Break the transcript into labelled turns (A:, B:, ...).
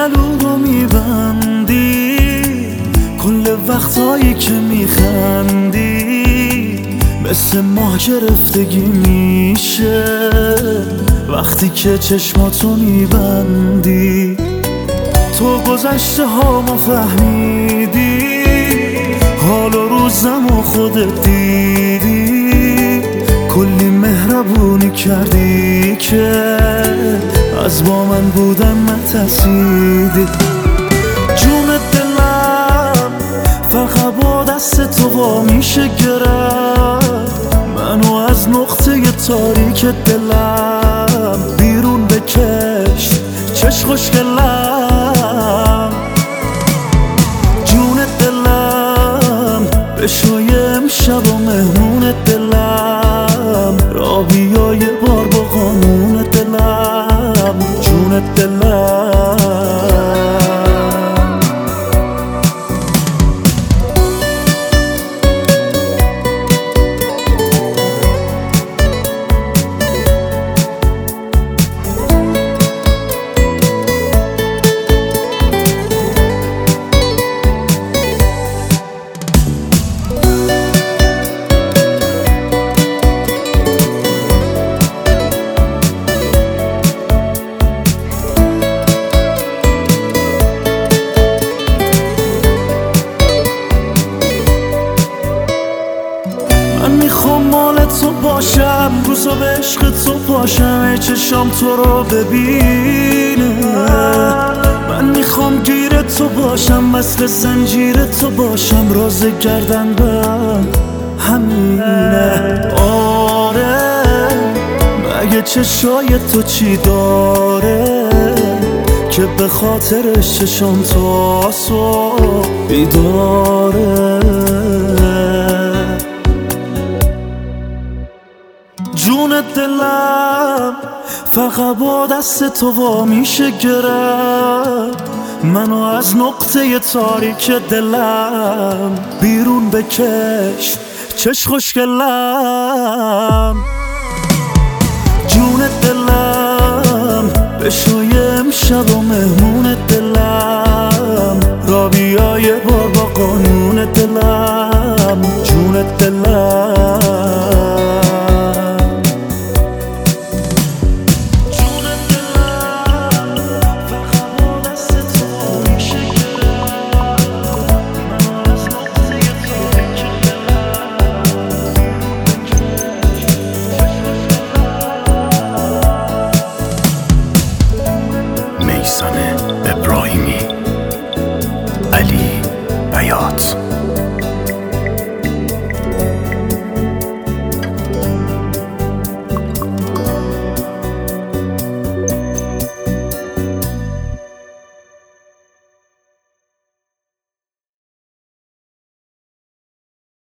A: گلو رو میبندی، کل وقتایی که میخندی مثل ماه گرفتگی میشه وقتی که چشماتو میبندی. تو گذشته هامو فهمیدی، حال و روزم و خودت دیدی، کلی مهربونی کردی که از با من بودن نترسیدی. جون دلم فقط با دست تو وا میشه گرفت، منو از نقطه تاریک دلم بیرون بکش چش خوشگلم. جون دلم بشوی امشب و مهمون دلم، را بیا یه بار با قانون دلم. جون دلم من میخوام مال تو باشم، روزا به عشق تو باشم، چشام تو رو ببینه. من میخوام گیر تو باشم، مثل زنجیر تو باشم، راز گردن بند همینه. آره مگه چشای تو چی داره که به خاطرش چشام تو صبح بیداره. جون دلم فقط با دست تو وا میشه گرفت، منو از نقطه تاریک دلم بیرون بکش چش خوشگلم. جون دلم بشوی امشب و مهمون دلم، را بیا یه بار با قانون دلم. جون دلم
B: میثم ابراهیمی.